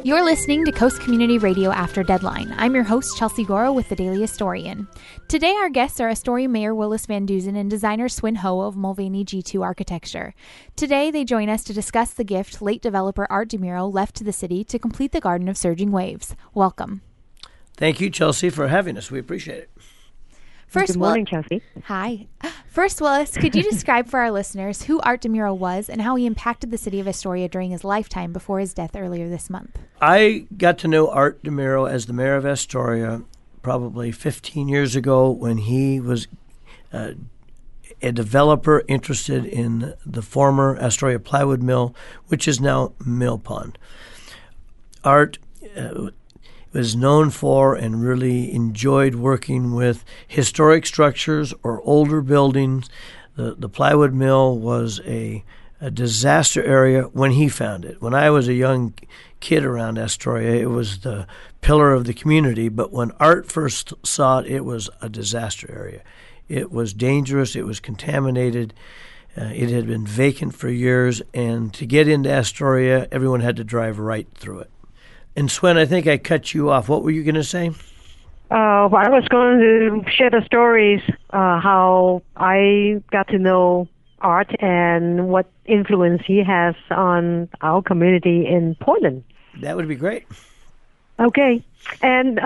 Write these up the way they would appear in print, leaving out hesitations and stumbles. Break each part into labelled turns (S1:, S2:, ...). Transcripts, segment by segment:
S1: You're listening to Coast Community Radio After Deadline. I'm your host, Chelsea Goro with the Daily Historian. Today, our guests are Astoria Mayor Willis Van Dusen and designer Swin Ho of Mulvaney G2 Architecture. Today, they join us to discuss the gift late developer Art DeMuro left to the city to complete the Garden of Surging Waves. Welcome.
S2: Thank you, Chelsea, for having us. We appreciate it.
S3: Good morning, Chelsea.
S1: Hi. First, Willis, could you describe for our listeners who Art DeMuro was and how he impacted the city of Astoria during his lifetime before his death earlier this month?
S2: I got to know Art DeMuro as the mayor of Astoria probably 15 years ago when he was a developer interested in the former Astoria Plywood Mill, which is now Mill Pond. Art was known for and really enjoyed working with historic structures or older buildings. The plywood mill was a disaster area when he found it. When I was a young kid around Astoria, it was the pillar of the community, but when Art first saw it, it was a disaster area. It was dangerous, it was contaminated, it had been vacant for years, and to get into Astoria, everyone had to drive right through it. And Swin, I think I cut you off. What were you going to say?
S3: I was going to share the stories, how I got to know Art and what influence he has on our community in Portland.
S2: That would be great.
S3: Okay. And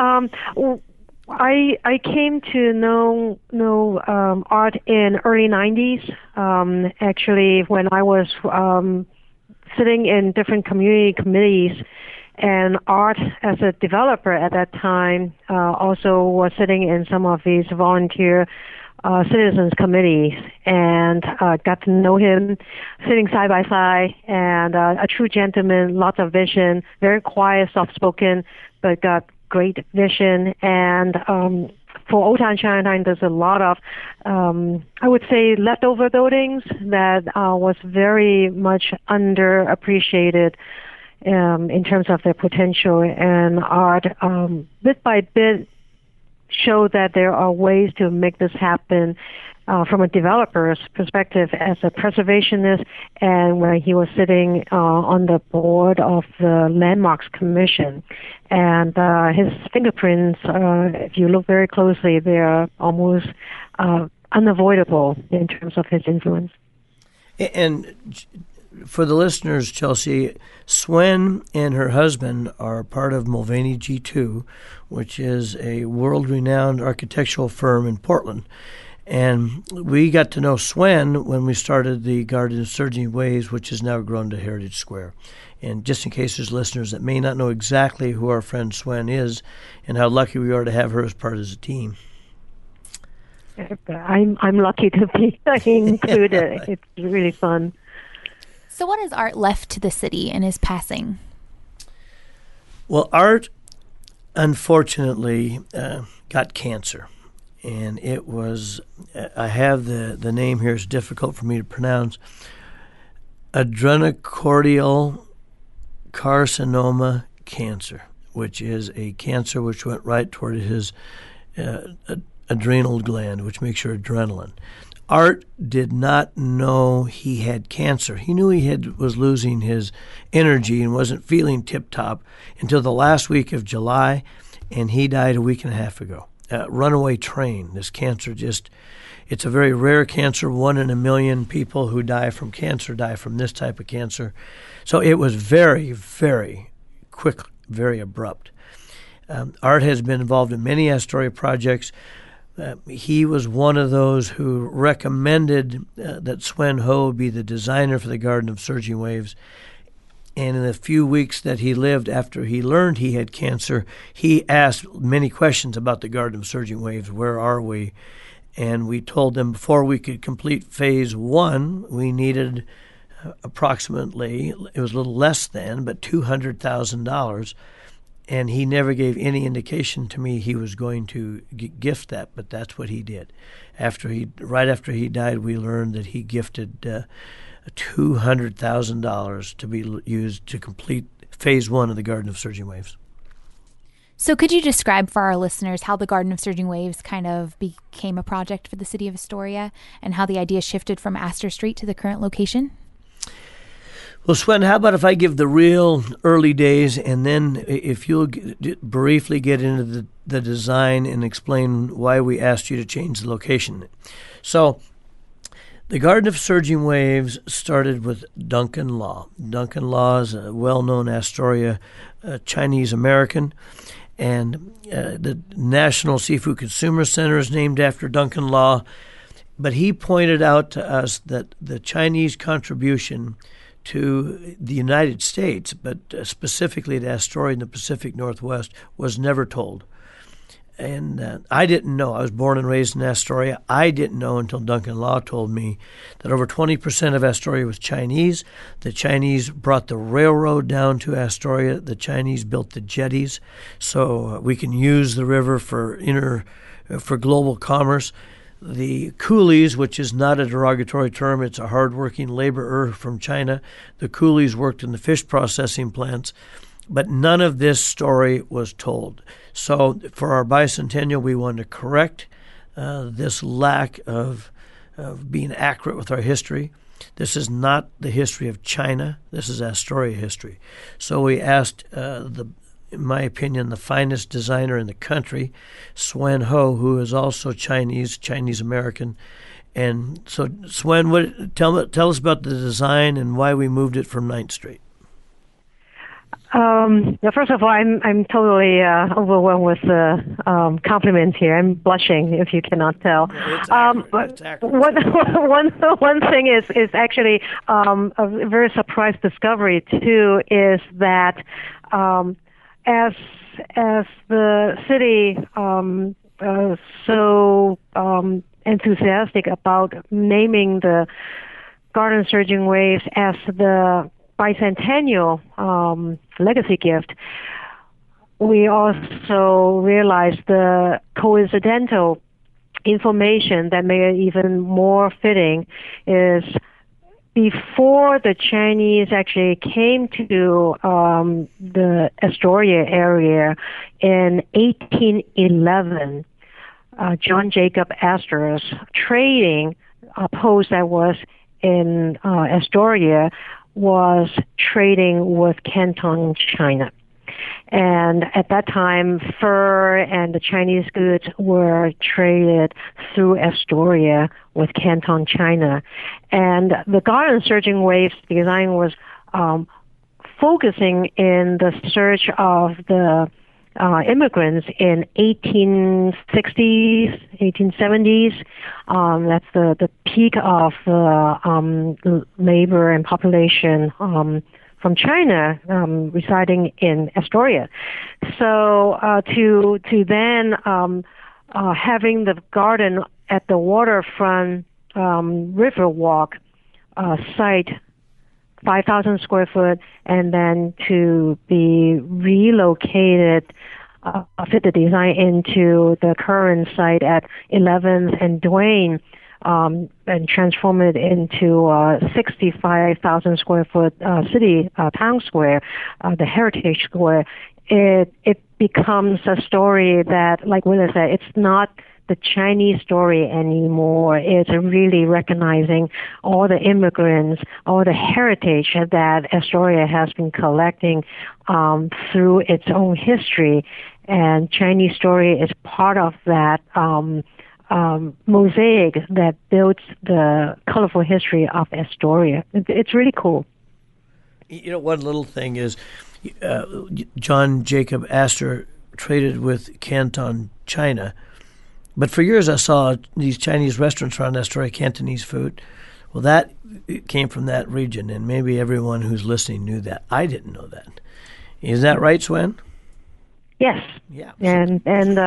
S3: I came to know Art in early 90s, actually when I was sitting in different community committees. And Art, as a developer at that time, also was sitting in some of these volunteer citizens committees, and got to know him sitting side by side, and a true gentleman, lots of vision, very quiet, soft-spoken, but got great vision. And for Old Town Chinatown, there's a lot of, I would say, leftover buildings that was very much underappreciated in terms of their potential, and Art, bit by bit, showed that there are ways to make this happen from a developer's perspective as a preservationist, and when he was sitting on the board of the Landmarks Commission. And his fingerprints, if you look very closely, they're almost unavoidable in terms of his influence.
S2: And for the listeners, Chelsea, Swin and her husband are part of Mulvaney G2, which is a world-renowned architectural firm in Portland. And we got to know Swin when we started the Garden of Surging Waves, which has now grown to Heritage Square. And just in case there's listeners that may not know exactly who our friend Swin is and how lucky we are to have her as part of the team.
S3: I'm lucky to be included. It's really fun.
S1: So what has Art left to the city in his passing?
S2: Well, Art, unfortunately, got cancer. And it was, I have the name here, it's difficult for me to pronounce, adrenocortical carcinoma cancer, which is a cancer which went right toward his adrenal gland, which makes your adrenaline. Art did not know he had cancer. He knew he was losing his energy and wasn't feeling tip-top until the last week of July, and he died a week and a half ago. Runaway train. This cancer it's a very rare cancer. 1 in a million people who die from cancer die from this type of cancer. So it was very, very quick, very abrupt. Art has been involved in many Astoria projects. He was one of those who recommended that Swin Ho be the designer for the Garden of Surging Waves. And in the few weeks that he lived after he learned he had cancer, he asked many questions about the Garden of Surging Waves. Where are we? And we told them before we could complete phase 1, we needed approximately, it was a little less than, but $200,000. And he never gave any indication to me he was going to gift that, but that's what he did. Right after he died, we learned that he gifted $200,000 to be used to complete phase 1 of the Garden of Surging Waves.
S1: So could you describe for our listeners how the Garden of Surging Waves kind of became a project for the city of Astoria and how the idea shifted from Astor Street to the current location?
S2: Well, Swen, how about if I give the real early days, and then if you'll briefly get into the design and explain why we asked you to change the location. So, the Garden of Surging Waves started with Duncan Law. Duncan Law is a well-known Astoria Chinese-American, and the National Seafood Consumer Center is named after Duncan Law. But he pointed out to us that the Chinese contribution to the United States, but specifically to Astoria in the Pacific Northwest, was never told. And I didn't know. I was born and raised in Astoria. I didn't know until Duncan Law told me that over 20% of Astoria was Chinese. The Chinese brought the railroad down to Astoria. The Chinese built the jetties so we can use the river for global commerce. The coolies, which is not a derogatory term, it's a hardworking laborer from China. The coolies worked in the fish processing plants, but none of this story was told. So for our bicentennial, we wanted to correct this lack of being accurate with our history. This is not the history of China. This is Astoria history. So we asked in my opinion, the finest designer in the country, Swen Ho, who is also Chinese-American. And so, Swen, tell us about the design and why we moved it from 9th Street.
S3: First of all, I'm totally overwhelmed with compliments here. I'm blushing, if you cannot tell.
S2: It's accurate.
S3: One thing is actually a very surprise discovery too, is that as the city so enthusiastic about naming the Garden Surging Waves as the bicentennial legacy gift, we also realized the coincidental information that made it even more fitting is before the Chinese actually came to the Astoria area in 1811, John Jacob Astor's trading post that was in Astoria was trading with Canton, China. And at that time, fur and the Chinese goods were traded through Astoria with Canton, China. And the Garden Surging Waves design was focusing in the search of the immigrants in 1860s, 1870s. That's the peak of the having and population from China residing in Astoria. So to then having the garden at the waterfront Riverwalk site, 5,000 square foot, and then to be relocated, fit the design into the current site at 11th and Duane, and transform it into 65,000 square foot city town square, the Heritage Square. It becomes a story that, like Willa said, it's not the Chinese story anymore. It's really recognizing all the immigrants, all the heritage that Astoria has been collecting through its own history, and Chinese story is part of that mosaic that builds the colorful history of Astoria. It's really cool.
S2: You know, one little thing is John Jacob Astor traded with Canton, China. But for years I saw these Chinese restaurants around Astoria, Cantonese food. Well, that came from that region, and maybe everyone who's listening knew that. I didn't know that. Is that right, Swen?
S3: Yes.
S2: Yeah.
S3: And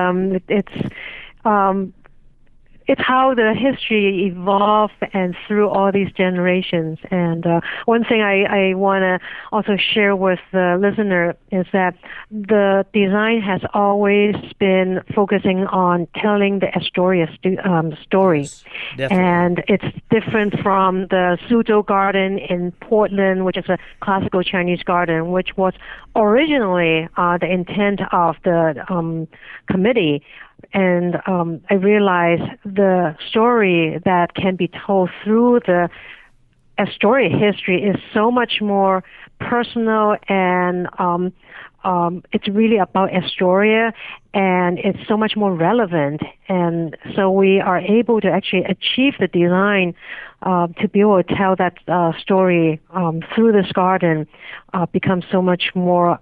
S3: it's how the history evolved and through all these generations. And one thing I want to also share with the listener is that the design has always been focusing on telling the Astoria story.
S2: Yes,
S3: and it's different from the Suzhou Garden in Portland, which is a classical Chinese garden, which was originally the intent of the committee. And I realized the story that can be told through the Astoria history is so much more personal, and it's really about Astoria, and it's so much more relevant. And so we are able to actually achieve the design to be able to tell that story through this garden becomes so much more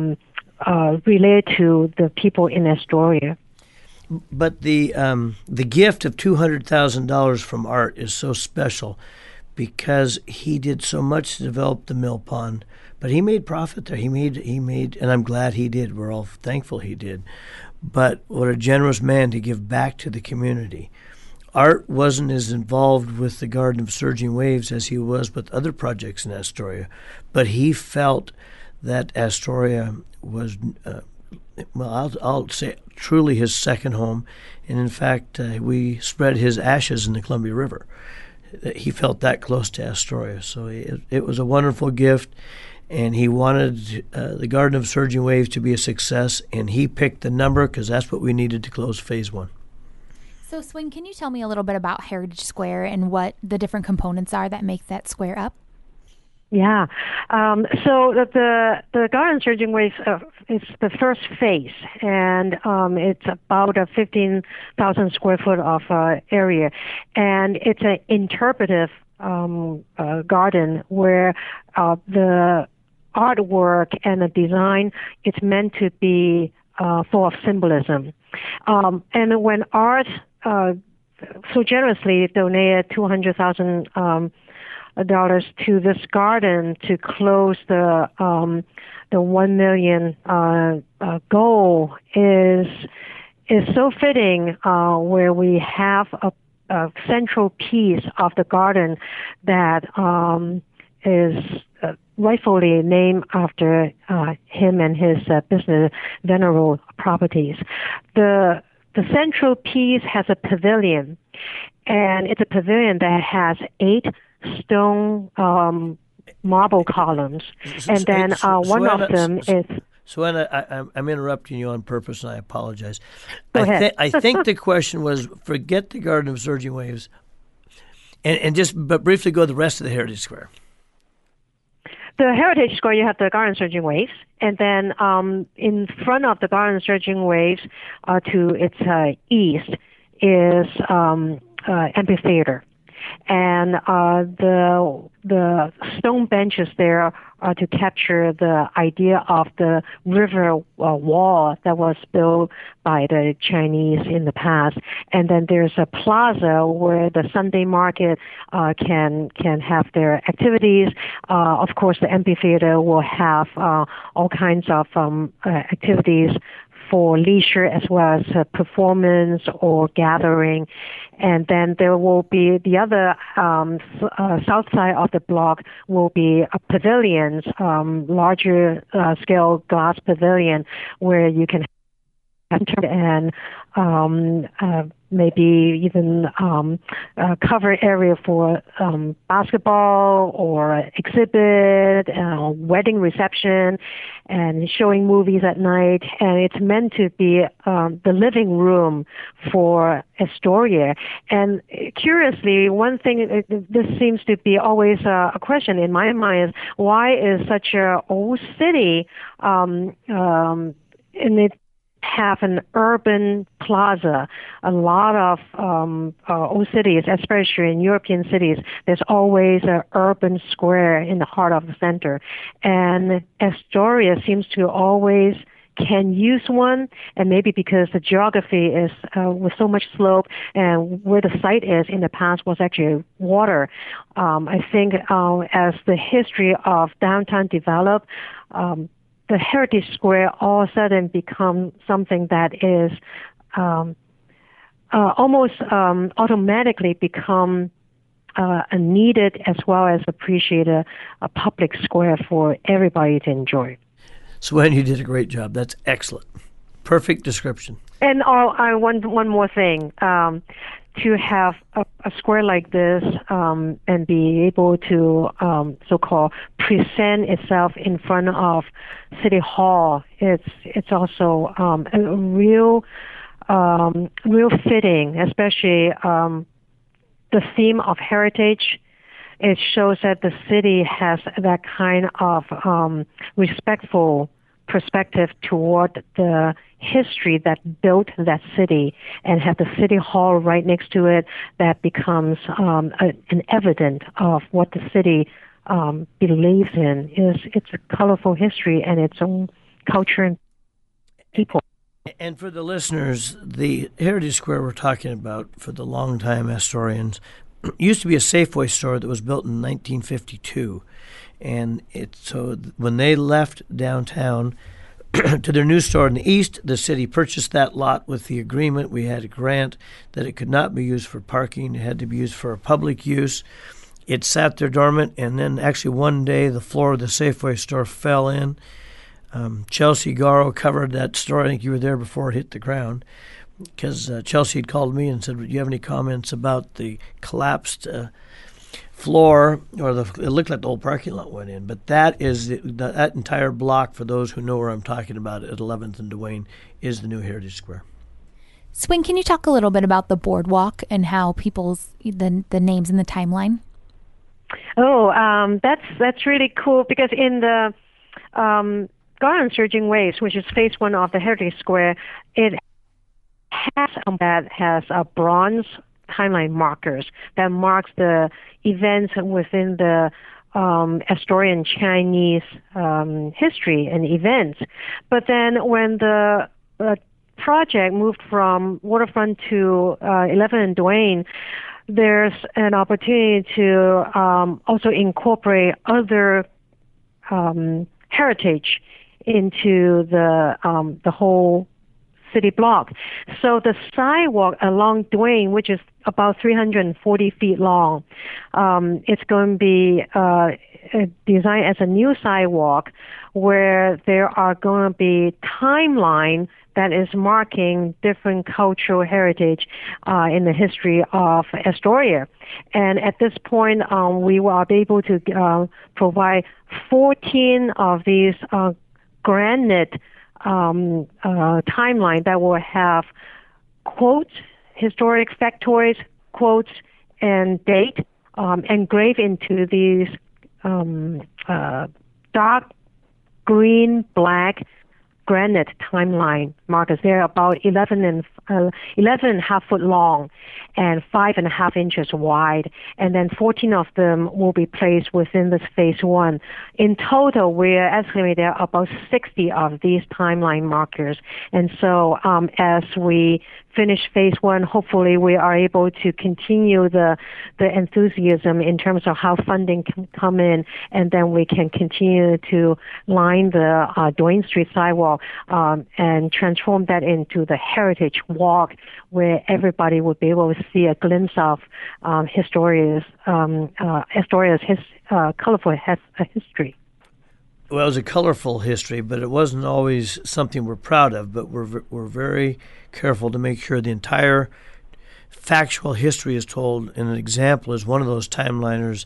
S3: related to the people in Astoria.
S2: But the gift of $200,000 from Art is so special because he did so much to develop the mill pond, but he made profit there. He made, and I'm glad he did. We're all thankful he did. But what a generous man to give back to the community. Art wasn't as involved with the Garden of Surging Waves as he was with other projects in Astoria, but he felt that Astoria was, I'll say, truly his second home. And in fact, we spread his ashes in the Columbia River. He felt that close to Astoria. So it was a wonderful gift, and he wanted the Garden of Surging Waves to be a success, and he picked the number because that's what we needed to close Phase 1.
S1: So, Swing, can you tell me a little bit about Heritage Square and what the different components are that make that square up?
S3: Yeah. So the Garden Surging Waves is the first phase, and it's about a 15,000 square foot of area, and it's an interpretive garden where the artwork and the design it's meant to be full of symbolism, and when Art so generously donated $200,000 to this garden to close the 1 million goal is so fitting, where we have a central piece of the garden that is rightfully named after him and his business, Venerable Properties. The central piece has a pavilion, and it's a pavilion that has 8 stone marble columns, and then one of them is...
S2: Suanna, I'm interrupting you on purpose, and I apologize.
S3: Go ahead.
S2: I think the question was, forget the Garden of Surging Waves, and just but briefly go the rest of the Heritage Square.
S3: The Heritage Square, you have the Garden Surging Waves, and then in front of the Garden Surging Waves to its east is amphitheater. And the stone benches there are to capture the idea of the river wall that was built by the Chinese in the past. And then there's a plaza where the Sunday market can have their activities. Of course, the amphitheater will have all kinds of activities for leisure as well as performance or gathering. And then there will be the other south side of the block will be a pavilions, larger scale glass pavilion where you can enter and maybe even cover area for basketball or exhibit, wedding reception, and showing movies at night. And it's meant to be the living room for Astoria. And curiously, one thing, this seems to be always a question in my mind, is why is such an old city in it have an urban plaza? A lot of old cities, especially in European cities, there's always an urban square in the heart of the center. And Astoria seems to always can use one, and maybe because the geography is with so much slope, and where the site is in the past was actually water. I think as the history of downtown developed, the Heritage Square all of a sudden become something that is almost automatically become a needed as well as appreciated a public square for everybody to enjoy.
S2: Swen, you did a great job. That's excellent. Perfect description.
S3: And I want one more thing. To have a square like this and be able to so-called present itself in front of City Hall, it's also a real fitting, especially the theme of heritage it shows that the city has that kind of respectful perspective toward the history that built that city, and have the city hall right next to it that becomes an evidence of what the city believes in. It's a colorful history and its own culture and people.
S2: And for the listeners, the Heritage Square we're talking about, for the longtime historians, used to be a Safeway store that was built in 1952. And so when they left downtown to their new store in the east, the city purchased that lot with the agreement. We had a grant that it could not be used for parking. It had to be used for public use. It sat there dormant, and then actually one day the floor of the Safeway store fell in. Chelsea Garo covered that story. I think you were there before it hit the ground, because Chelsea had called me and said, "Do you have any comments about the collapsed floor?" It looked like the whole parking lot went in. But that is that entire block, for those who know where I'm talking about, at 11th and Duane, is the new Heritage Square.
S1: Swin, can you talk a little bit about the boardwalk and how people's the names in the timeline?
S3: Oh, that's really cool, because in the Garden Surging Waves, which is phase one of the Heritage Square, it has a bronze timeline markers that marks the events within the Astorian Chinese history and events. But then when the project moved from Waterfront to 11 and Duane, there's an opportunity to also incorporate other heritage into the whole city block. So the sidewalk along Duane, which is about 340 feet long, it's going to be designed as a new sidewalk where there are going to be timeline that is marking different cultural heritage in the history of Astoria. And at this point, we will be able to provide 14 of these granite timeline that will have quotes, historic factoids, quotes, and date engraved into these dark green, black granite timeline markers. They're about 11 and a half foot long and 5.5 inches wide, and then 14 of them will be placed within this phase one. In total, we're estimating there are about 60 of these timeline markers. And so as we finish phase one, hopefully we are able to continue the enthusiasm in terms of how funding can come in, and then we can continue to line the Duane Street sidewalk and transform that into the Heritage Walk, where everybody would be able to see a glimpse of Astoria's colorful history.
S2: Well, it was a colorful history, but it wasn't always something we're proud of. But we're very careful to make sure the entire factual history is told. And an example is one of those timelines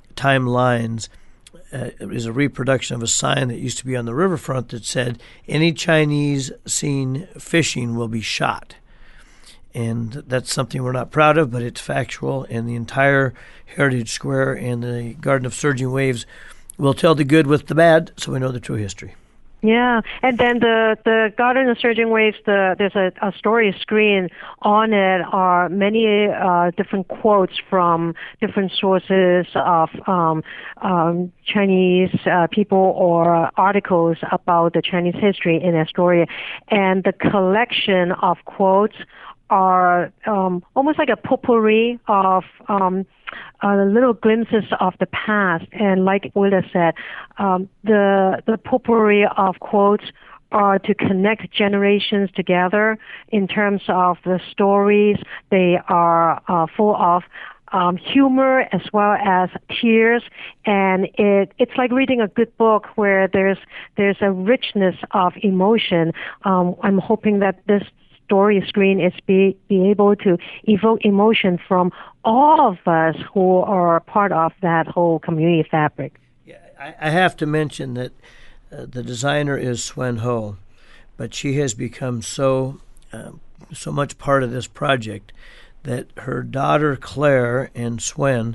S2: is a reproduction of a sign that used to be on the riverfront that said, "Any Chinese seen fishing will be shot." And that's something we're not proud of, but it's factual. And the entire Heritage Square and the Garden of Surging Waves will tell the good with the bad, so we know the true history.
S3: Yeah, and then the Garden of Surging Waves, there's a story screen on it, are many different quotes from different sources of Chinese people or articles about the Chinese history in Astoria. And the collection of quotes are almost like a potpourri of little glimpses of the past. And like Willa said, the potpourri of quotes are to connect generations together in terms of the stories. They are full of humor as well as tears, and it's like reading a good book where there's a richness of emotion. I'm hoping that this story screen is be able to evoke emotion from all of us who are part of that whole community fabric.
S2: Yeah, I have to mention that the designer is Swen Ho, but she has become so much part of this project that her daughter Claire and Swen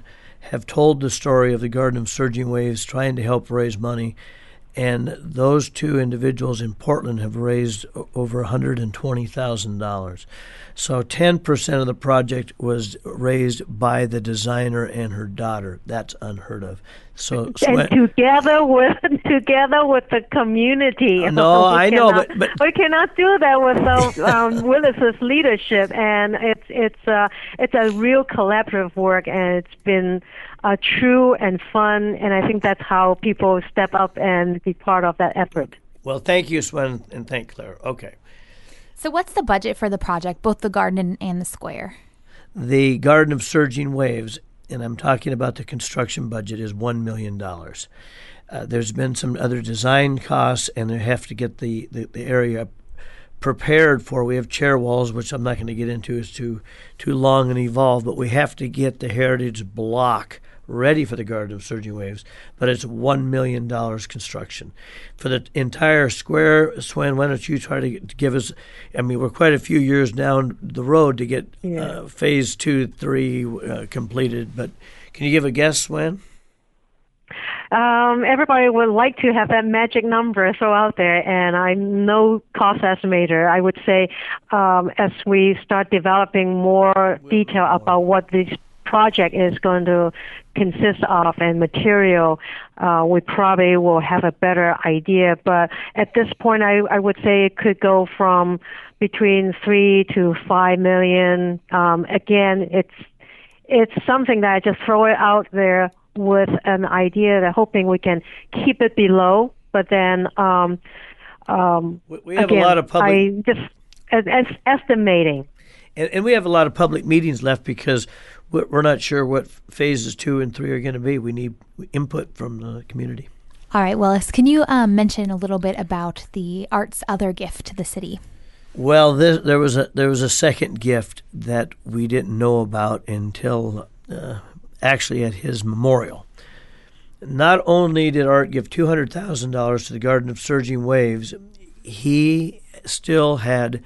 S2: have told the story of the Garden of Surging Waves, trying to help raise money. And those two individuals in Portland have raised over $120,000. So 10% of the project was raised by the designer and her daughter. That's unheard of. So
S3: and together with the community.
S2: No, I know, but
S3: we cannot do that without Willis's leadership. And it's a real collaborative work, and it's been true and fun. And I think that's how people step up and be part of that effort.
S2: Well, thank you, Swen, and thank Claire. Okay.
S1: So what's the budget for the project, both the garden and the square?
S2: The Garden of Surging Waves, and I'm talking about the construction budget, is $1 million. There's been some other design costs, and they have to get the area prepared for. We have chair walls, which I'm not going to get into. It's too long and evolved, but we have to get the heritage block ready for the Garden of Surging Waves, but it's $1 million construction. For the entire square, Swen, why don't you try to give us, I mean, we're quite a few years down the road to get phase 2, 3 completed, but can you give a guess, Swen?
S3: Everybody would like to have that magic number throw out there, and I'm no cost estimator. I would say as we start developing more detail about what this project is going to consist of and material, we probably will have a better idea. But at this point, I would say it could go from between $3 to $5 million. Again, it's something that I just throw it out there with an idea that hoping we can keep it below. But then
S2: we have
S3: again,
S2: a lot of public.
S3: I just estimating.
S2: And we have a lot of public meetings left because we're not sure what phases 2 and 3 are going to be. We need input from the community.
S1: All right, Willis, can you mention a little bit about the art's other gift to the city?
S2: Well, there was a second gift that we didn't know about until actually at his memorial. Not only did Art give $200,000 to the Garden of Surging Waves, he still had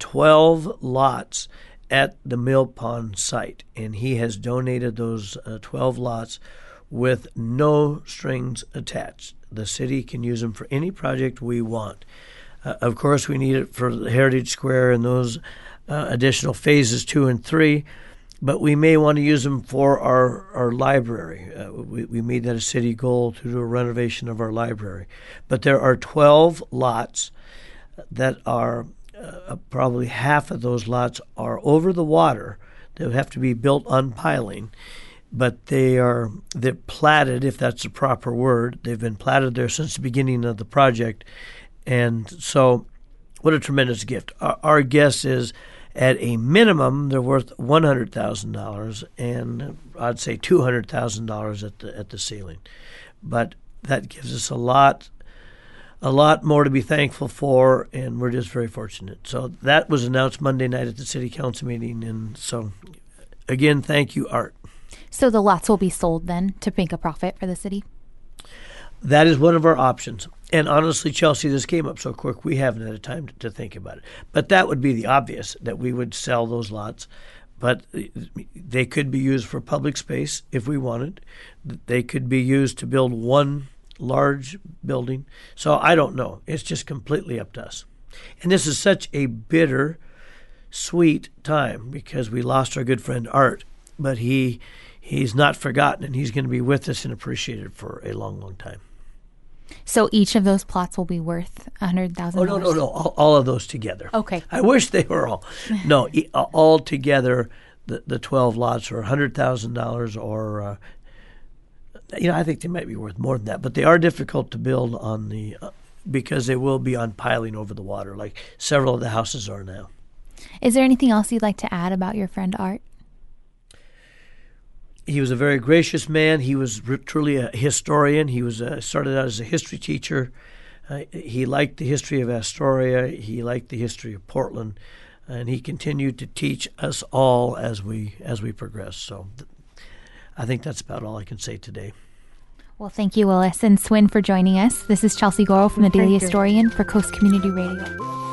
S2: 12 lots at the Mill Pond site, and he has donated those 12 lots with no strings attached. The city can use them for any project we want. Of course, we need it for the Heritage Square and those additional phases 2 and 3, but we may want to use them for our library. We made that a city goal to do a renovation of our library. But there are 12 lots that are probably half of those lots are over the water. They would have to be built on piling, but they're platted, if that's the proper word. They've been platted there since the beginning of the project, and so what a tremendous gift. Our guess is at a minimum they're worth $100,000, and I'd say $200,000 at the ceiling. But that gives us a lot more to be thankful for, and we're just very fortunate. So that was announced Monday night at the City Council meeting, and so, again, thank you, Art.
S1: So the lots will be sold then to make a profit for the city?
S2: That is one of our options. And honestly, Chelsea, this came up so quick, we haven't had time to think about it. But that would be the obvious, that we would sell those lots. But they could be used for public space if we wanted. They could be used to build one large building. So I don't know. It's just completely up to us. And this is such a bitter, sweet time because we lost our good friend Art, but he's not forgotten, and he's going to be with us and appreciated for a long, long time.
S1: So each of those plots will be worth $100,000?
S2: Oh, no. All of those together.
S1: Okay.
S2: I wish they were all. No, all together, the 12 lots are $100,000 or I think they might be worth more than that, but they are difficult to build on because they will be on piling over the water, like several of the houses are now.
S1: Is there anything else you'd like to add about your friend Art?
S2: He was a very gracious man. He was truly a historian. He was started out as a history teacher. He liked the history of Astoria. He liked the history of Portland, and he continued to teach us all as we progress. So I think that's about all I can say today.
S1: Well, thank you, Willis and Swin, for joining us. This is Chelsea Goro from the Daily Historian for Coast Community Radio.